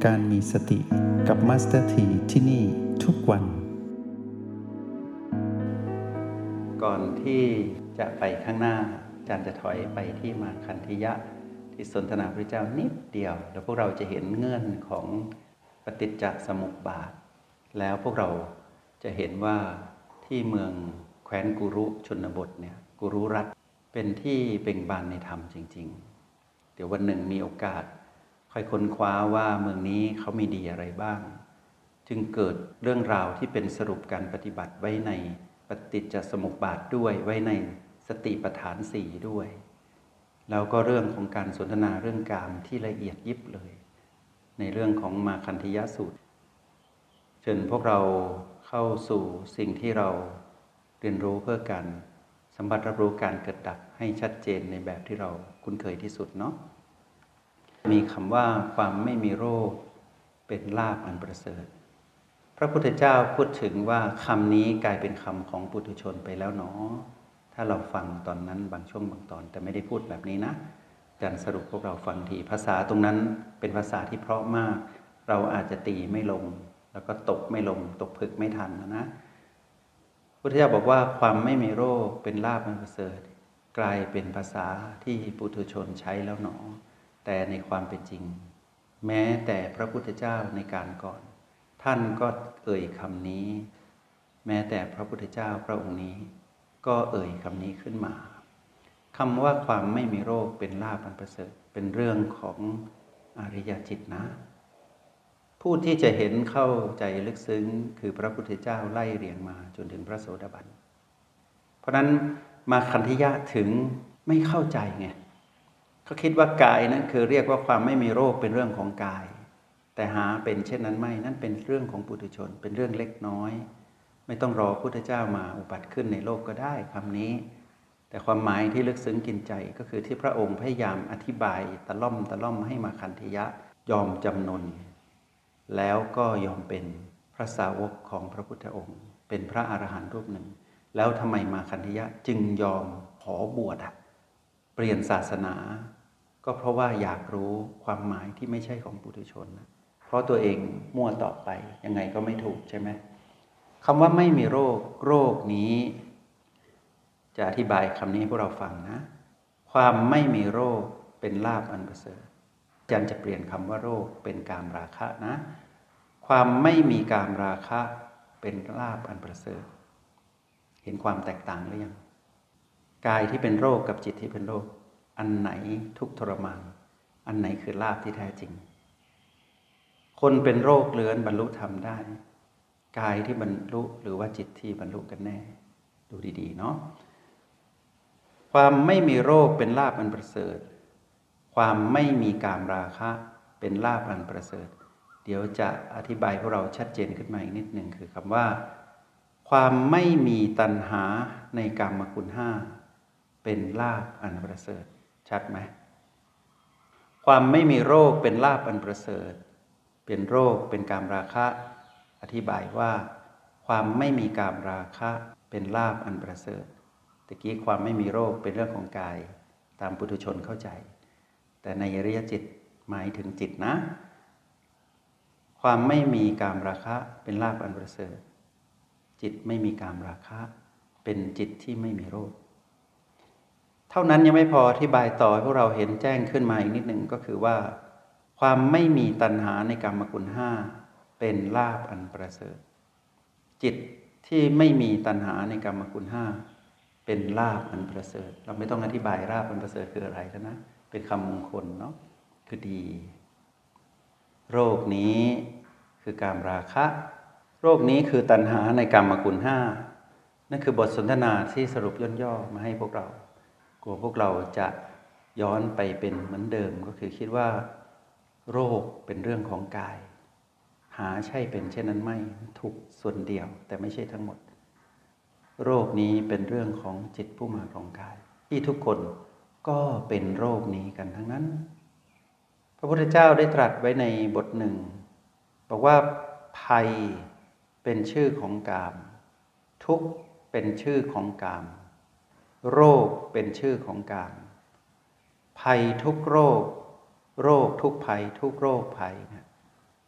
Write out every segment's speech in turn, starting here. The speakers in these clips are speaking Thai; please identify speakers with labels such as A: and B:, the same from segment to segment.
A: การมีสติกับมาสเตอร์ทีที่นี่ทุกวันก่อนที่จะไปข้างหน้าอาจารย์จะถอยไปที่มาคันธิยะที่สนทนาพระเจ้านิดเดียวแล้วพวกเราจะเห็นเงื่อนของปฏิจจสมุปบาทแล้วพวกเราจะเห็นว่าที่เมืองแคว้นกุรุชนบทเนี่ยกุรุรัฐเป็นที่เบ่งบานในธรรมจริงๆเดี๋ยววันหนึ่งมีโอกาสค่อยค้นคว้าว่าเมืองนี้เขามีดีอะไรบ้างจึงเกิดเรื่องราวที่เป็นสรุปการปฏิบัติไว้ในปฏิจจสมุปบาทด้วยไว้ในสติปัฏฐานสี่ด้วยแล้วก็เรื่องของการสนทนาเรื่องกามที่ละเอียดยิบเลยในเรื่องของมาคันธิยสูตรเชิญพวกเราเข้าสู่สิ่งที่เราเรียนรู้เพื่อการสัมผัสรับรู้การเกิดดับให้ชัดเจนในแบบที่เราคุ้นเคยที่สุดเนาะมีคำว่าความไม่มีโรคเป็นลาภอันประเสริฐพระพุทธเจ้าพูดถึงว่าคำนี้กลายเป็นคำของปุถุชนไปแล้วเนาะถ้าเราฟังตอนนั้นบางช่วงบางตอนแต่ไม่ได้พูดแบบนี้นะอาจารย์สรุปพวกเราฟังทีภาษาตรงนั้นเป็นภาษาที่เพราะมากเราอาจจะตีไม่ลงแล้วก็ตกไม่ลงตกผึกไม่ทันนะพุทธเจ้าบอกว่าความไม่มีโรคเป็นลาภอันประเสริฐกลายเป็นภาษาที่ปุถุชนใช้แล้วหนอแต่ในความเป็นจริงแม้แต่พระพุทธเจ้าในการก่อนท่านก็เอ่ยคำนี้แม้แต่พระพุทธเจ้าพระองค์นี้ก็เอ่ยคำนี้ขึ้นมาคำว่าความไม่มีโรคเป็นลาภอันประเสริฐเป็นเรื่องของอริยจิตนะผู้ที่จะเห็นเข้าใจลึกซึ้งคือพระพุทธเจ้าไล่เรียงมาจนถึงพระโสดาบันเพราะนั้นมาคันธิยะถึงไม่เข้าใจไงเขาคิดว่ากายนั้นคือเรียกว่าความไม่มีโรคเป็นเรื่องของกายแต่หาเป็นเช่นนั้นไม่นั่นเป็นเรื่องของปุถุชนเป็นเรื่องเล็กน้อยไม่ต้องรอพุทธเจ้ามาอุบัติขึ้นในโลกก็ได้คำนี้แต่ความหมายที่ลึกซึ้งกินใจก็คือที่พระองค์พยายามอธิบายตะล่อมให้มาคันธิยะยอมจำนนแล้วก็ยอมเป็นพระสาวกของพระพุทธองค์เป็นพระอรหันต์รูปหนึ่งแล้วทำไมมาคันธิยะจึงยอมขอบวชเปลี่ยนศาสนาก็เพราะว่าอยากรู้ความหมายที่ไม่ใช่ของปุถุชนนะเพราะตัวเองมั่วต่อไปยังไงก็ไม่ถูกใช่ไหมคำว่าไม่มีโรคนี้จะอธิบายคำนี้ให้พวกเราฟังนะความไม่มีโรคเป็นลาภอันประเสริฐอาจารย์จะเปลี่ยนคำว่าโรคเป็นกามราคะนะความไม่มีกามราคะเป็นลาภอันประเสริฐเห็นความแตกต่างหรือยังกายที่เป็นโรคกับจิตที่เป็นโรคอันไหนทุกข์ทรมานอันไหนคือลาภที่แท้จริงคนเป็นโรคเรื้อนบรรลุธรรมได้กายที่บรรลุหรือว่าจิตที่บรรลุกันแน่ดูดีๆเนาะความไม่มีโรคเป็นลาภอันประเสริฐความไม่มีกามราคะเป็นลาภอันประเสริฐเดี๋ยวจะอธิบายพวกเราชัดเจนขึ้นมาอีกนิดหนึ่งคือคำว่าความไม่มีตัณหาในกามคุณห้าเป็นลาภอันประเสริฐชัดไหมความไม่มีโรคเป็นลาภอันประเสริฐเป็นโรคเป็นกามราคะอธิบายว่าความไม่มีกามราคะเป็นลาภอันประเสริฐตะกี้ความไม่มีโรคเป็นเรื่องของกายตามปุถุชนเข้าใจแต่ในอริยจิตหมายถึงจิตนะความไม่มีกามราคะเป็นลาภอันประเสริฐจิตไม่มีกามราคะเป็นจิตที่ไม่มีโรคเท่านั้นยังไม่พออธิบายต่อให้พวกเราเห็นแจ้งขึ้นมาอีกนิดหนึ่งก็คือว่าความไม่มีตัณหาในกามคุณห้าเป็นลาภอันประเสริฐจิตที่ไม่มีตัณหาในกามคุณห้าเป็นลาภอันประเสริฐเราไม่ต้องอธิบายลาภอันประเสริฐคืออะไรแล้วนะเป็นคำมงคลเนาะคือดีโรคนี้คือกามราคะโรคนี้คือตัณหาในกามคุณห้านั่นคือบทสนทนาที่สรุปย่อๆมาให้พวกเรากลัวพวกเราจะย้อนไปเป็นเหมือนเดิมก็คือคิดว่าโรคเป็นเรื่องของกายหาใช่เป็นเช่นนั้นไม่ถูกส่วนเดียวแต่ไม่ใช่ทั้งหมดโรคนี้เป็นเรื่องของจิตผู้มาครองกายที่ทุกคนก็เป็นโรคนี้กันทั้งนั้นพระพุทธเจ้าได้ตรัสไว้ในบทหนึ่งบอกว่าภัยเป็นชื่อของกามทุกข์เป็นชื่อของกามโรคเป็นชื่อของกามภัยทุกโรคโรคทุกภัยทุกโรคภัย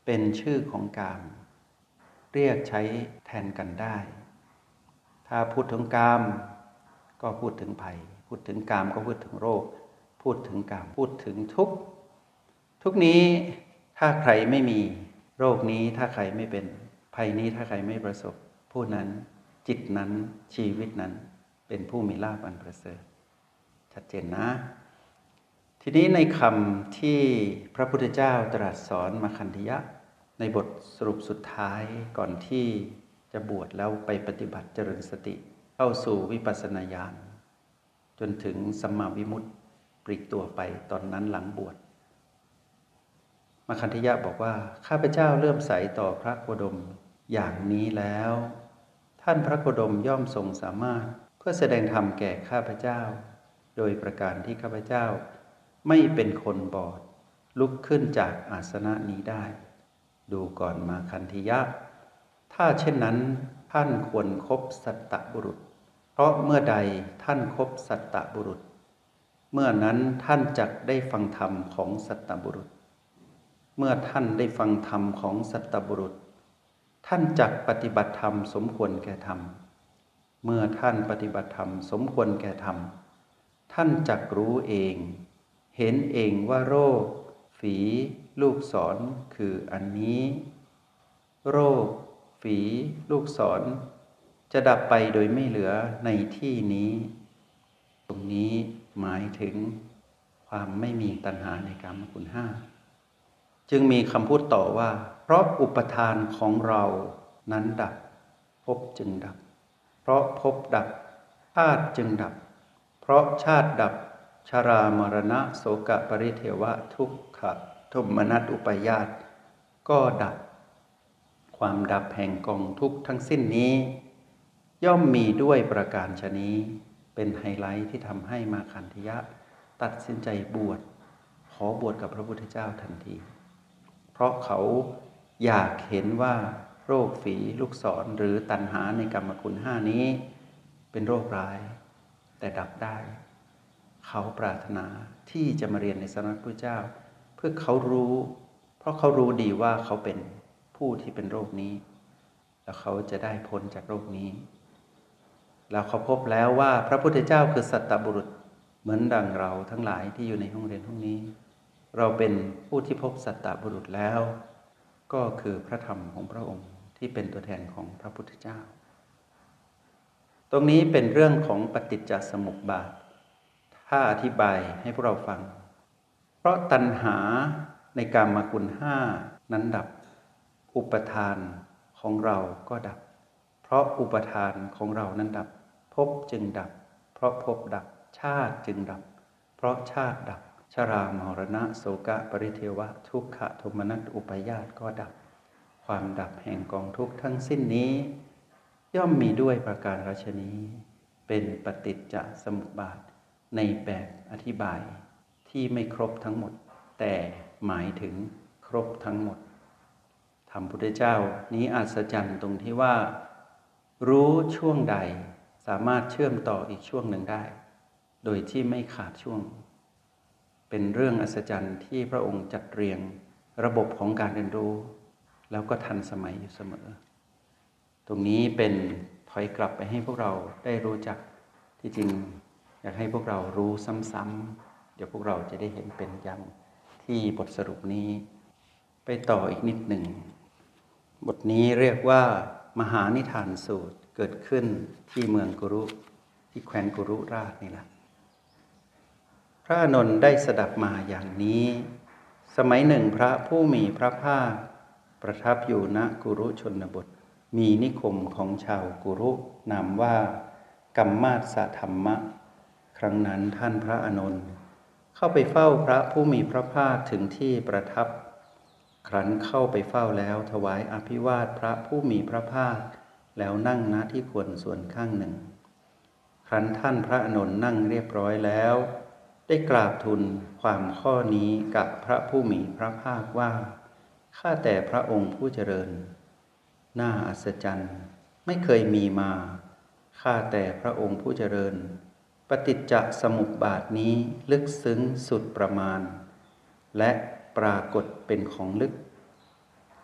A: เป็นชื่อของกาม เรียกใช้แทนกันได้ ถ้าพูดถึงกามก็พูดถึงภัย พูดถึงกามก็พูดถึงโรค พูดถึงกามพูดถึงทุกข์ ทุกนี้ถ้าใครไม่มีโรคนี้ถ้าใครไม่เป็นภัยนี้ถ้าใครไม่ประสบผู้นั้นจิตนั้นชีวิตนั้นเป็นผู้มีลาภอันประเสริฐชัดเจนนะ ทีนี้ในคำที่พระพุทธเจ้าตรัสสอนมคคันธยะในบทสรุปสุดท้ายก่อนที่จะบวชแล้วไปปฏิบัติเจริญสติเข้าสู่วิปัสสนาญาณจนถึงสัมมาวิมุตติปลีกตัวไปตอนนั้นหลังบวชมคคันธยะบอกว่าข้าพเจ้าเลื่อมใสต่อพระโคดมอย่างนี้แล้วท่านพระโคดมย่อมทรงสามารถเพื่อแสดงธรรมแก่ข้าพเจ้าโดยประการที่ข้าพเจ้าไม่เป็นคนบอดลุกขึ้นจากอาสนะนี้ได้ดูก่อนมาคันธยะถ้าเช่นนั้นท่านควรคบสัตตบุรุษเพราะเมื่อใดท่านคบสัตตบุรุษเมื่อนั้นท่านจักได้ฟังธรรมของสัตตบุรุษเมื่อท่านได้ฟังธรรมของสัตตบุรุษท่านจักปฏิบัติธรรมสมควรแก่ธรรมเมื่อท่านปฏิบัติธรรมสมควรแก่ธรรมท่านจักรู้เองเห็นเองว่าโรคฝีลูกศรคืออันนี้โรคฝีลูกศรจะดับไปโดยไม่เหลือในที่นี้ตรงนี้หมายถึงความไม่มีตัณหาในกามคุณห้าจึงมีคำพูดต่อว่าเพราะอุปทานของเรานั้นดับภพจึงดับเพราะภพดับชาติจึงดับเพราะชาติดับชรามรณะโสกปริเทวะทุกขโทมนัสอุปาญาตก็ดับความดับแห่งกองทุกข์ทั้งสิ้นนี้ย่อมมีด้วยประการฉะนี้เป็นไฮไลท์ที่ทำให้มาคันธยะตัดสินใจบวชขอบวชกับพระพุทธเจ้าทันทีเพราะเขาอยากเห็นว่าโรคฝีลูกศรหรือตัณหาในกรรมคุณห้านี้เป็นโรคร้ายแต่ดับได้เขาปรารถนาที่จะมาเรียนในสำนักพระเจ้าเพื่อเขารู้เพราะเขารู้ดีว่าเขาเป็นผู้ที่เป็นโรคนี้แล้วเขาจะได้พ้นจากโรคนี้แล้วเขาพบแล้วว่าพระพุทธเจ้าคือสัตตบุรุษเหมือนดังเราทั้งหลายที่อยู่ในห้องเรียนห้องนี้เราเป็นผู้ที่พบสัตตบุรุษแล้วก็คือพระธรรมของพระองค์ที่เป็นตัวแทนของพระพุทธเจ้าตรงนี้เป็นเรื่องของปฏิจจสมุปบาทถ้าอธิบายให้พวกเราฟังเพราะตัณหาในกามคุณห้านั้นดับอุปทานของเราก็ดับเพราะอุปทานของเรานั้นดับภพจึงดับเพราะภพดับชาติจึงดับเพราะชาติดับชรามรณะโสกปริเทวะทุกขโทมนัสอุปาญาตก็ดับความดับแห่งกองทุกข์ทั้งสิ้นนี้ย่อมมีด้วยประการราชนี้เป็นปฏิจจสมุปบาทในแบบอธิบายที่ไม่ครบทั้งหมดแต่หมายถึงครบทั้งหมดธรรมพุทธเจ้านี้อัศจรรย์ตรงที่ว่ารู้ช่วงใดสามารถเชื่อมต่ออีกช่วงหนึ่งได้โดยที่ไม่ขาดช่วงเป็นเรื่องอัศจรรย์ที่พระองค์จัดเรียงระบบของการเรียนรู้แล้วก็ทันสมัยอยู่เสมอตรงนี้เป็นถอยกลับไปให้พวกเราได้รู้จักที่จริงอยากให้พวกเรารู้ซ้ำๆเดี๋ยวพวกเราจะได้เห็นเป็นอย่างที่บทสรุปนี้ไปต่ออีกนิดหนึ่งบทนี้เรียกว่ามหานิทานสูตรเกิดขึ้นที่เมืองกุรุที่แคว้นกุรุราชนี่แหละพระอานนท์ได้สดับมาอย่างนี้สมัยหนึ่งพระผู้มีพระภาคประทับอยู่ณกุรุชนบทมีนิคมของชาวกุรุนามว่ากัมมาสธรรมะครั้งนั้นท่านพระอานนท์เข้าไปเฝ้าพระผู้มีพระภาคถึงที่ประทับครั้นเข้าไปเฝ้าแล้วถวายอภิวาทพระผู้มีพระภาคแล้วนั่งณที่ควรส่วนข้างหนึ่งครั้นท่านพระอานนท์นั่งเรียบร้อยแล้วได้กราบทูลความข้อนี้กับพระผู้มีพระภาคว่าข้าแต่พระองค์ผู้เจริญน่าอัศจรรย์ไม่เคยมีมาข้าแต่พระองค์ผู้เจริญปฏิจจสมุปบาทนี้ลึกซึ้งสุดประมาณและปรากฏเป็นของลึก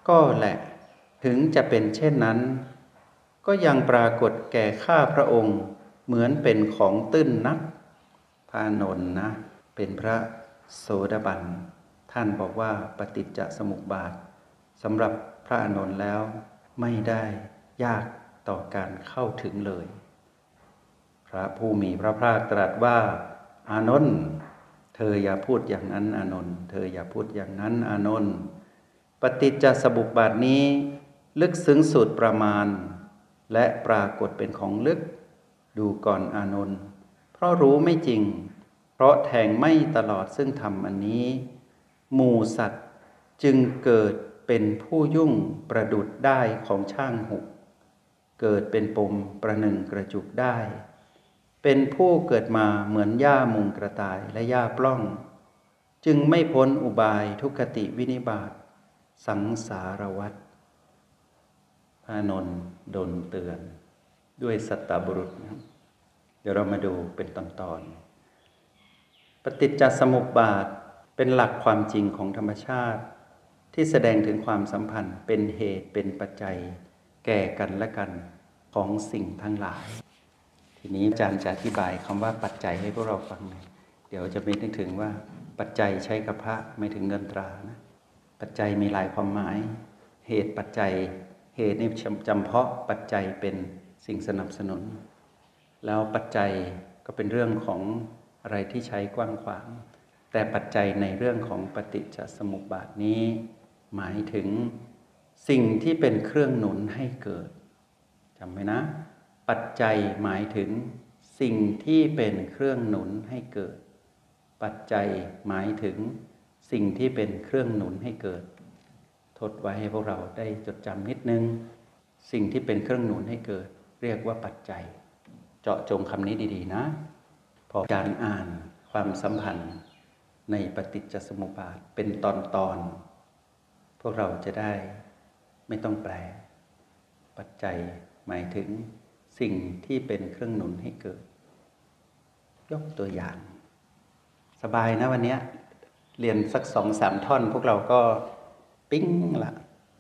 A: ก็แหละถึงจะเป็นเช่นนั้นก็ยังปรากฏแก่ข้าพระองค์เหมือนเป็นของตื้นนักพระอานนท์นะเป็นพระโสดาบันท่านบอกว่าปฏิจจสมุปบาทสำหรับพระอานนท์แล้วไม่ได้ยากต่อการเข้าถึงเลยพระผู้มีพระภาคตรัสว่าอานนท์เธออย่าพูดอย่างนั้นอานนท์เธออย่าพูดอย่างนั้นอานนท์ปฏิจจสมุปบาทนี้ลึกซึ้งสุดประมาณและปรากฏเป็นของลึกดูก่อนอานนท์เพราะรู้ไม่จริงเพราะแทงไม่ตลอดซึ่งธรรมอันนี้หมู่สัตว์จึงเกิดเป็นผู้ยุ่งประดุจได้ของช่างหุเกิดเป็นปมประหนึ่งกระจุกได้เป็นผู้เกิดมาเหมือนหญ้ามุงกระต่ายและหญ้าปล้องจึงไม่พ้นอุบายทุกขติวินิบาตสังสารวัฏพระอานนท์ดลเตือนด้วยสัตตบุรุษนะเดี๋ยวเรามาดูเป็นตอนๆปฏิจจสมุปบาทเป็นหลักความจริงของธรรมชาติที่แสดงถึงความสัมพันธ์เป็นเหตุเป็นปัจจัยแก่กันและกันของสิ่งทั้งหลายทีนี้อาจารย์จะอธิบายคำว่าปัจจัยให้พวกเราฟังหน่อยเดี๋ยวจะไปนึกถึงว่าปัจจัยใช้กับพระไม่ถึงเงินตรานะปัจจัยมีหลายความหมายเหตุปัจจัยเหตุนี่จำเพาะปัจจัยเป็นสิ่งสนับสนุนแล้วปัจจัยก็เป็นเรื่องของอะไรที่ใช้กว้างขวางแต่ปัจจัยในเรื่องของปฏิจจสมุปบาทนี้หมายถึงสิ่งที่เป็นเครื่องหนุนให้เกิดจำไว้นะปัจจัยหมายถึงสิ่งที่เป็นเครื่องหนุนให้เกิดปัจจัยหมายถึงสิ่งที่เป็นเครื่องหนุนให้เกิดทดไว้ให้พวกเราได้จดจำนิดนึงสิ่งที่เป็นเครื่องหนุนให้เกิดเรียกว่าปัจจัยเจาะจงคำนี้ดีๆนะพอการอ่านความสัมพันธ์ในปฏิจจสมุปบาทเป็นตอนๆพวกเราจะได้ไม่ต้องแปลปัจจัยหมายถึงสิ่งที่เป็นเครื่องหนุนให้เกิดยกตัวอย่างสบายนะวันนี้เรียนสัก 2-3 ท่อนพวกเราก็ปิ๊งละ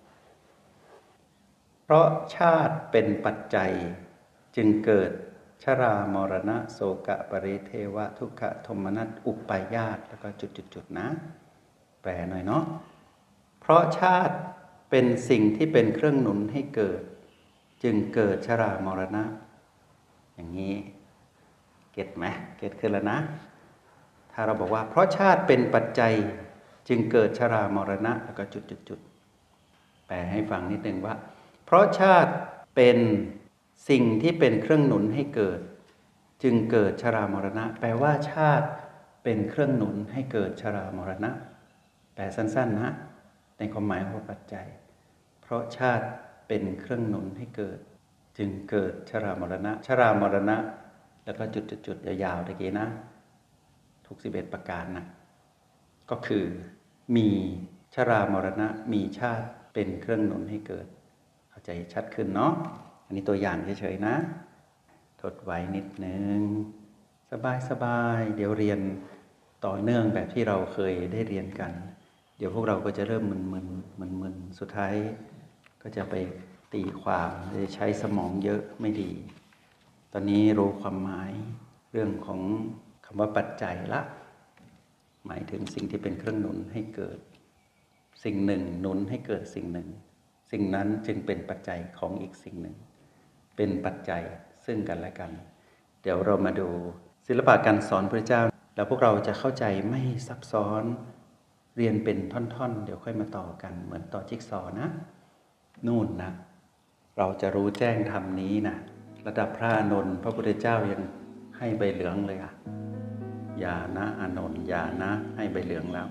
A: เพราะชาติเป็นปัจจัยจึงเกิดชรามรณะโศกะปริเทวะทุกขโทมนัสอุปายาตแล้วก็จุดๆนะแปลหน่อยเนาะเพราะชาติเป็นสิ่งที่เป็นเครื่องหนุนให้เกิดจึงเกิดชรามรณะอย่างนี้เก็ทไหมเก็ทขึ้นแล้วนะถ้าเราบอกว่าเพราะชาติเป็นปัจจัยจึงเกิดชรามรณะแล้วก็จุดแปลให้ฟังนิดนึงว่าเพราะชาติเป็นสิ่งที่เป็นเครื่องหนุนให้เกิดจึงเกิดชรามรณะแปลว่าชาติเป็นเครื่องหนุนให้เกิดชรามรณะแปลสั้นๆนะในความหมายของปัจจัยเพราะชาติเป็นเครื่องหนุนให้เกิดจึงเกิดชรามรณะชรามรณะแล้วก็จุดยาวๆตะกี้นะทุก11ประการนะก็คือมีชรามรณะมีชาติเป็นเครื่องหนุนให้เกิดเข้าใจชัดขึ้นเนาะอันนี้ตัวอย่างเฉยๆนะทดไว้นิดนึงสบายๆเดี๋ยวเรียนต่อเนื่องแบบที่เราเคยได้เรียนกันเดี๋ยวพวกเราก็จะเริ่มมึนสุดท้ายก็จะไปตีความจะใช้สมองเยอะไม่ดีตอนนี้รู้ความหมายเรื่องของคำว่าปัจจัยละหมายถึงสิ่งที่เป็นเครื่องหนุนให้เกิดสิ่งหนึ่งหนุนให้เกิดสิ่งหนึ่งสิ่งนั้นจึงเป็นปัจจัยของอีกสิ่งหนึ่งเป็นปัจจัยซึ่งกันและกันเดี๋ยวเรามาดูศิลปะการสอนพระเจ้าแล้วพวกเราจะเข้าใจไม่ซับซ้อนเรียนเป็นท่อนๆเดี๋ยวค่อยมาต่อกันเหมือนต่อจิ๊กซอว์นะนู่นนะเราจะรู้แจ้งธรรมนี้นะระดับพระอานนท์พระพุทธเจ้ายังให้ใบเหลืองเลยอะอย่านะอานนท์อย่านะให้ใบเหลืองแล้ว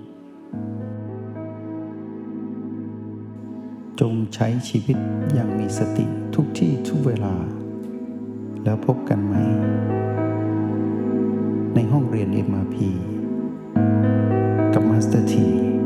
B: จงใช้ชีวิตอย่างมีสติทุกที่ทุกเวลาแล้วพบกันไหมในห้องเรียน MRP กับมาสเตอร์ที